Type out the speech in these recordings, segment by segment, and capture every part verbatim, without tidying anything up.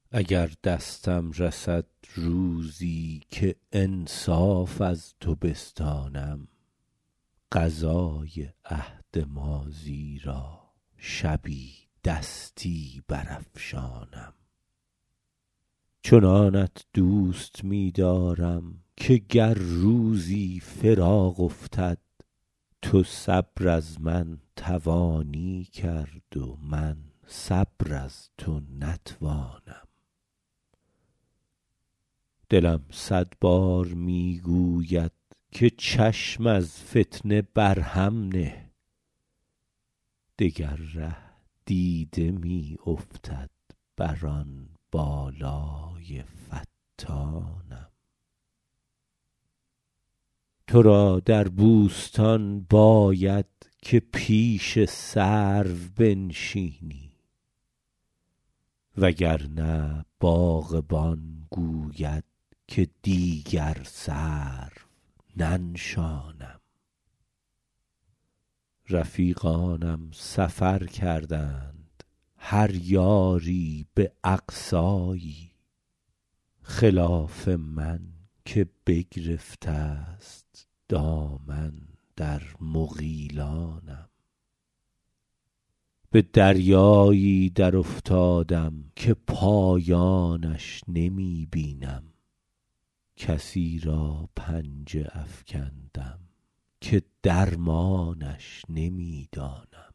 اگر دستم رسد روزی که انصاف از تو بستانم، قضای عهد ماضی را شبی دستی برافشانم. چنانت دوست می دارم که گر روزی فراق افتد، تو صبر از من توانی کرد و من صبر از تو نتوانم. دلم صد بار می گوید که چشم از فتنه برهم نه، دگر ره دیده می افتد بر آن بالای فتانم. تو را در بوستان باید که پیش سرو بنشینی، وگرنه باغبان گوید که دیگر سرو ننشانم. رفیقانم سفر کردند هر یاری به اقصایی، خلاف من که بگرفته است دامن در مغیلانم. به دریایی در افتادم که پایانش نمی بینم، کسی را پنجه افکندم که درمانش نمی دانم.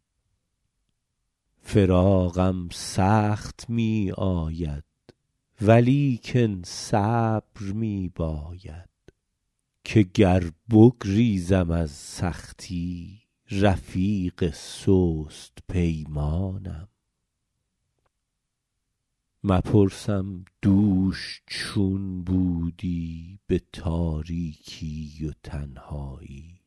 فراقم سخت می آید ولیکن صبر می باید، که گر بگریزم از سختی رفیق سست پیمانم. مپرسم دوش چون بودی به تاریکی و تنهایی،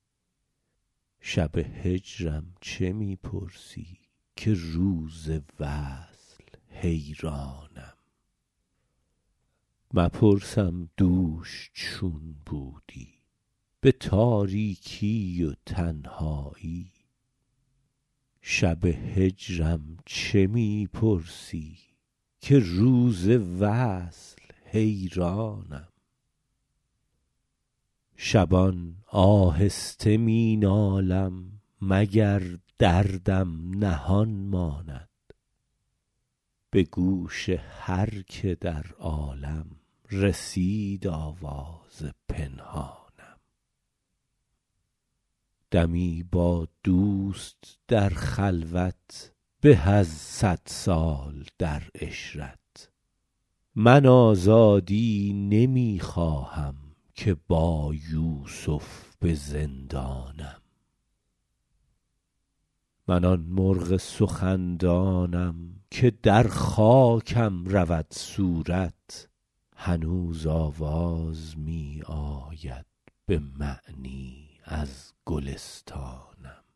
شب هجرم چه می پرسی که روز وصل حیرانم. مپرسم دوش چون بودی به تاریکی و تنهایی، شب هجرم چه می پرسی که روز وصل حیرانم. شبان آهسته می نالم مگر دردم نهان ماند، به گوش هر که در عالم رسید آواز پنهانم. دمی با دوست در خلوت به از صد سال در عشرت، من آزادی نمی خواهم که با یوسف به زندانم. من آن مرغ سخندانم که در خاکم رود صورت، هنوز آواز می آید به معنی از گلستانم.